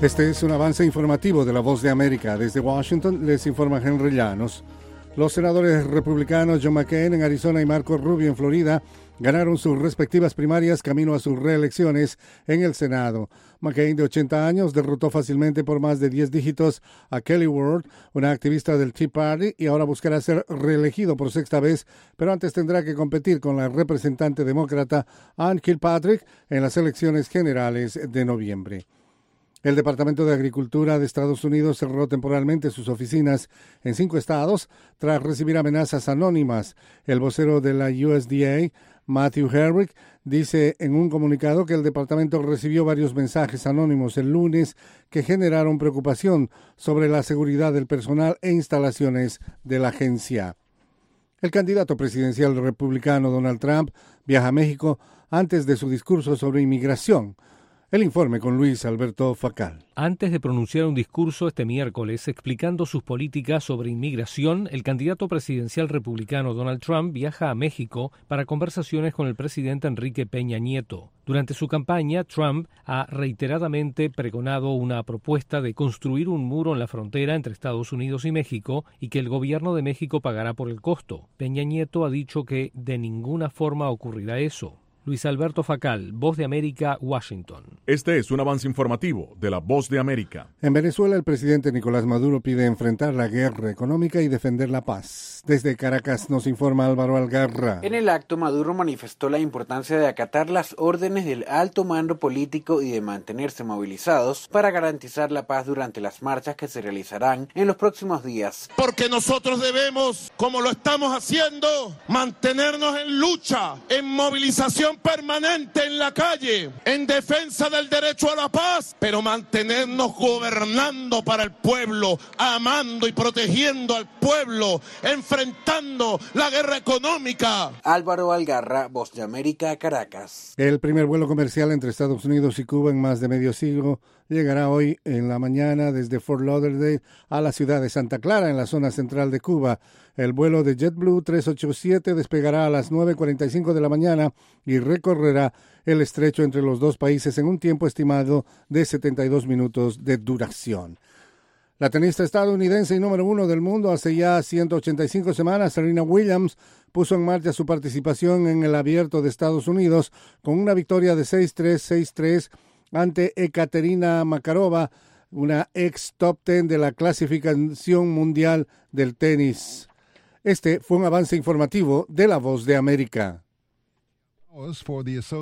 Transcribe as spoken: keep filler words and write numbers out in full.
Este es un avance informativo de La Voz de América. Desde Washington les informa Henry Llanos. Los senadores republicanos John McCain en Arizona y Marco Rubio en Florida ganaron sus respectivas primarias camino a sus reelecciones en el Senado. McCain, de ochenta años, derrotó fácilmente por más de diez dígitos a Kelly Ward, una activista del Tea Party, y ahora buscará ser reelegido por sexta vez, pero antes tendrá que competir con la representante demócrata Ann Kilpatrick en las elecciones generales de noviembre. El Departamento de Agricultura de Estados Unidos cerró temporalmente sus oficinas en cinco estados tras recibir amenazas anónimas. El vocero de la U S D A, Matthew Herrick, dice en un comunicado que el departamento recibió varios mensajes anónimos el lunes que generaron preocupación sobre la seguridad del personal e instalaciones de la agencia. El candidato presidencial republicano Donald Trump viaja a México antes de su discurso sobre inmigración. El informe con Luis Alberto Facal. Antes de pronunciar un discurso este miércoles explicando sus políticas sobre inmigración, el candidato presidencial republicano Donald Trump viaja a México para conversaciones con el presidente Enrique Peña Nieto. Durante su campaña, Trump ha reiteradamente pregonado una propuesta de construir un muro en la frontera entre Estados Unidos y México y que el gobierno de México pagará por el costo. Peña Nieto ha dicho que de ninguna forma ocurrirá eso. Luis Alberto Facal, Voz de América, Washington. Este es un avance informativo de La Voz de América. En Venezuela, el presidente Nicolás Maduro pide enfrentar la guerra económica y defender la paz. Desde Caracas nos informa Álvaro Algarra. En el acto, Maduro manifestó la importancia de acatar las órdenes del alto mando político y de mantenerse movilizados para garantizar la paz durante las marchas que se realizarán en los próximos días. Porque nosotros debemos, como lo estamos haciendo, mantenernos en lucha, en movilización permanente en la calle, en defensa del derecho a la paz, pero mantenernos gobernando para el pueblo, amando y protegiendo al pueblo, enfrentando la guerra económica. Álvaro Algarra, Voz de América, Caracas. El primer vuelo comercial entre Estados Unidos y Cuba en más de medio siglo llegará hoy en la mañana desde Fort Lauderdale a la ciudad de Santa Clara, en la zona central de Cuba. El vuelo de JetBlue trescientos ochenta y siete despegará a las nueve cuarenta y cinco de la mañana y recorrerá el estrecho entre los dos países en un tiempo estimado de setenta y dos minutos de duración. La tenista estadounidense y número uno del mundo hace ya ciento ochenta y cinco semanas, Serena Williams, puso en marcha su participación en el Abierto de Estados Unidos con una victoria de seis tres, seis tres ante Ekaterina Makarova, una ex top ten de la clasificación mundial del tenis. Este fue un avance informativo de La Voz de América.